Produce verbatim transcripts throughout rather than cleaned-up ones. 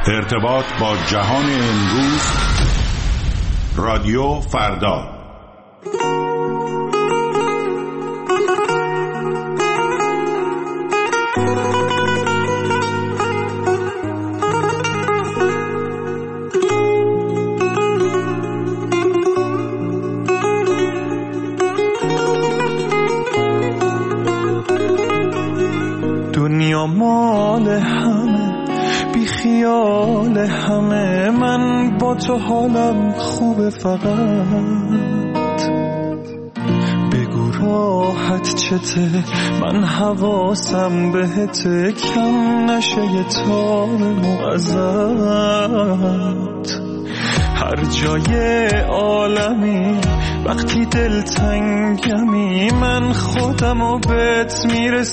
ارتباط با جهان امروز، رادیو فردا. دنیا مال همه، بی خیال همه، من با تو حالم خوبه، فقط بگو راحت چته، من حواسم بهته، کم نشه یه تار موزت. هر جای عالمی وقتی دلتنگمی، من خودمو بهت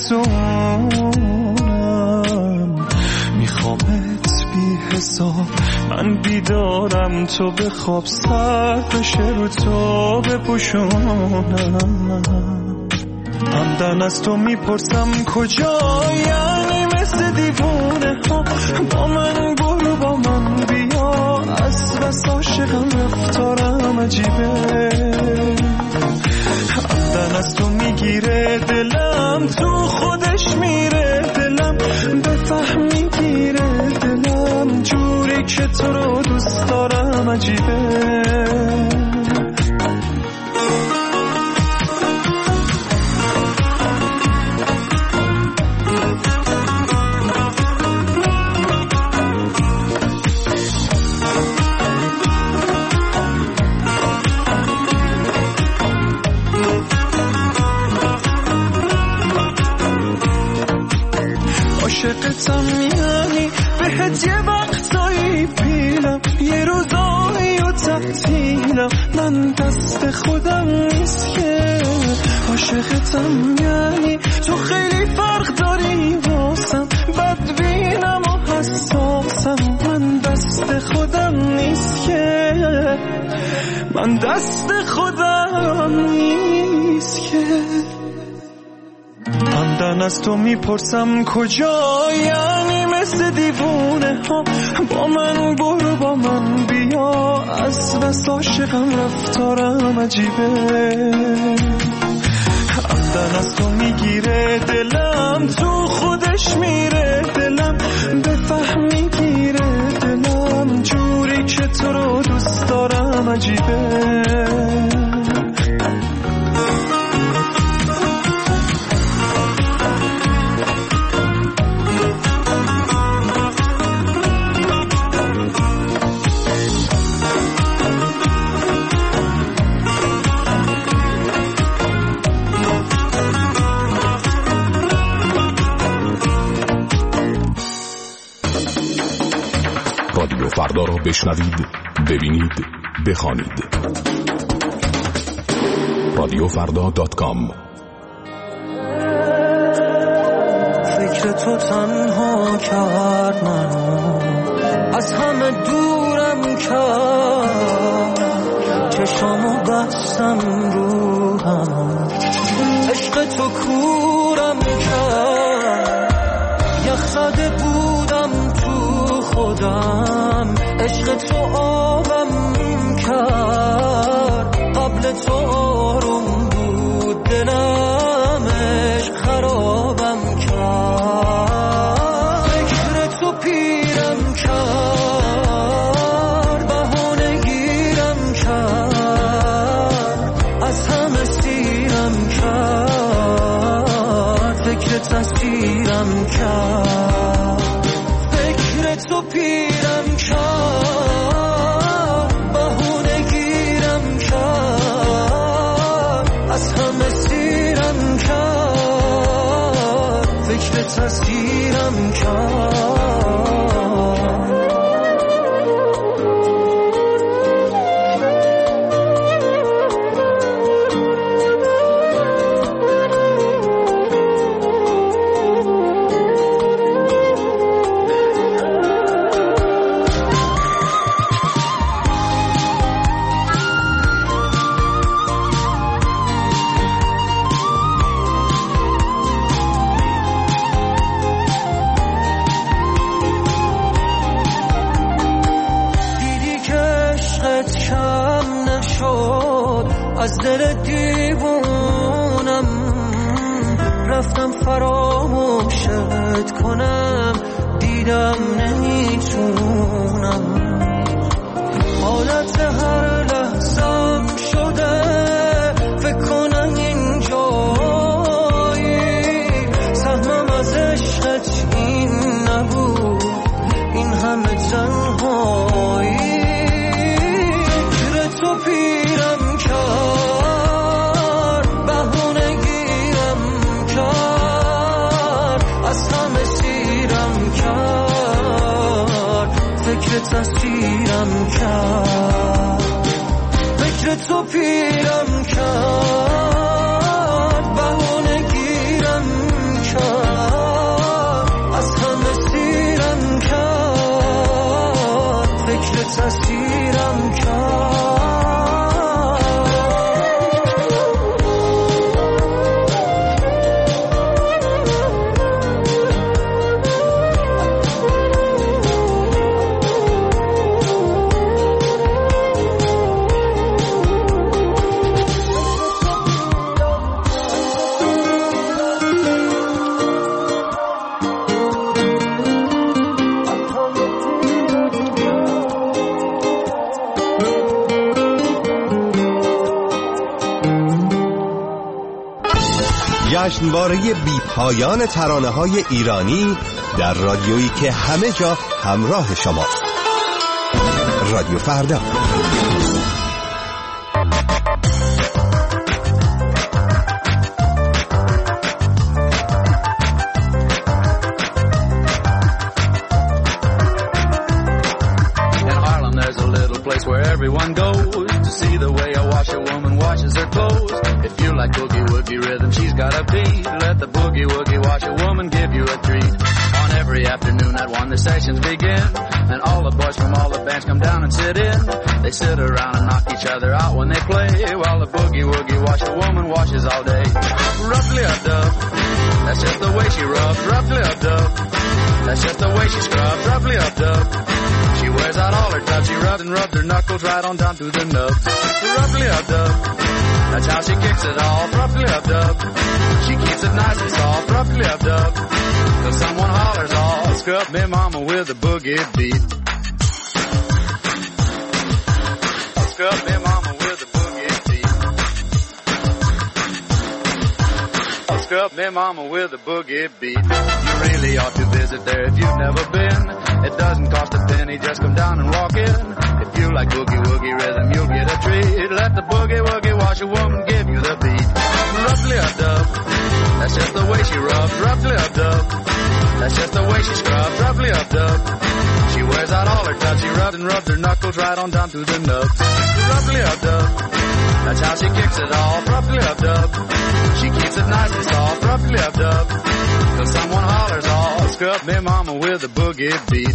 میرسونم. میخوامت بی حساب، من بیدارم تو بخواب، سر بشه رو تو بپوشونم. همدن از تو میپرسم کجا، یعنی مثل دیوونه ها با من برو، با من بیا، از بس عاشقم رفتارم عجیبه. همدن از تو میگیره دلم، تو خودش میره دلم، بفهم میگیره دلم، جوری که تو رو دوست دارم عجیبه. عاشقتم یعنی بهت یه وقتایی پیلم، یه روزایی و تعطیلم، من دست خودم نیست که. عاشقتم یعنی تو خیلی فرق داری واسم، بدبینم و حساسم، من دست خودم نیست که، من دست خودم نیست که. همدن از تو میپرسم کجا، یعنی مثل دیوونه ها با من برو، با من بیا، از بس عاشقم رفتارم عجیبه. همدن از تو میگیره دلم، تو خودش میره دلم، بفهم میگیره دلم، جوری که تو رو دوست دارم عجیبه. رادیو فردا را بشنوید، ببینید، بخوانید. رادیو فردا دات کام. فکر تو تنها کرد منو، از همه دورم کرد، چشامو بستم رو هم، عشق تو کورم کرد. یخ زده بودم تو خودم، عشق تو آبم کرد، قبل تو آروم بود دلم، عشق خرابم کرد. فکر تو پیرم کرد، بهانه گیرم کرد، از همه سیرم کرد، فکر تسیرم کرد. فکر تو پیرم کرد، بهونه گیرم کرد، از همه سیرم کرد، فکر تسیرم کرد. از دل دیوونم رفتم فراموشت کنم دیدم نمیتونم حالت هر لحظم شده فکر کنم اینجایی سهمم از عشقت این نبود این همه تنهایی گره تو پیرم کرد بهونه گیرم کرد از همه سیرم کرد فکرت اسیرم کرد فکر تو پیرم کرد بهونه گیرم کرد از همه سیرم کرد فکرت اسیرم کرد جشنواره بی پایان ترانه‌های ایرانی در رادیویی که همه جا همراه شماست. رادیو فردا. Where everyone goes to see the way a washerwoman washes her clothes. If you like boogie woogie rhythm, she's got a beat. Let the boogie woogie washerwoman give you a treat. On every afternoon at one, the sessions begin, and all the boys from all the bands come down and sit in. They sit around and knock each other out when they play, while the boogie woogie washerwoman washes all day. Roughly a dub, that's just the way she rubs. Roughly a dub, that's just the way she scrubs. Roughly a dub. She wears out all her tubs. She rubs and rubs her knuckles right on down to the nubs. Roughly up dub, that's how she kicks it off. Roughly up dub, she keeps it nice and soft. Roughly up dub, till someone hollers off. Scrub me mama with a boogie beat. Scrub me mama with a boogie beat. Scrub me mama with a boogie beat. You really ought to visit there if you've never been. It doesn't cost a penny, just come down and walk in. If you like boogie woogie rhythm, you'll get a treat. Let the boogie woogie washerwoman give you the beat. Roughly a dub, that's just the way she rubs. Roughly a dub, that's just the way she scrubs. Roughly a dub, she wears out all her tubs. She rubs and rubs her knuckles right on down to the nubs. Roughly a dub, that's how she kicks it off. Roughly a dub, she keeps it nice and soft. Roughly a dub, till someone hollers off. Scrub me mama with a boogie beat.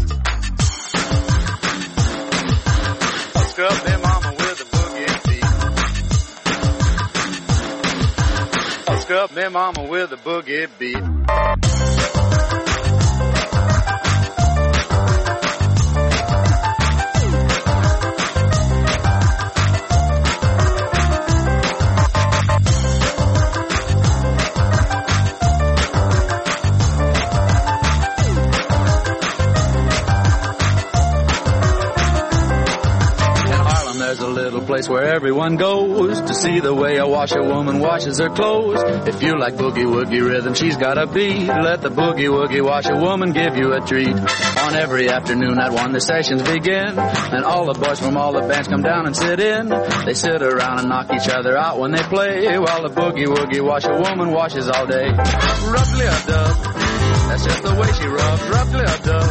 Scrub me mama with a boogie beat. Scrub me mama with a boogie beat. Place where everyone goes to see the way a washerwoman washes her clothes. If you like boogie woogie rhythm, she's got a beat. Let the boogie woogie washerwoman give you a treat. On every afternoon at one, the sessions begin, and all the boys from all the bands come down and sit in. They sit around and knock each other out when they play, while the boogie woogie washerwoman washes all day. Roughly a dub, that's just the way she rubs. Roughly a dub,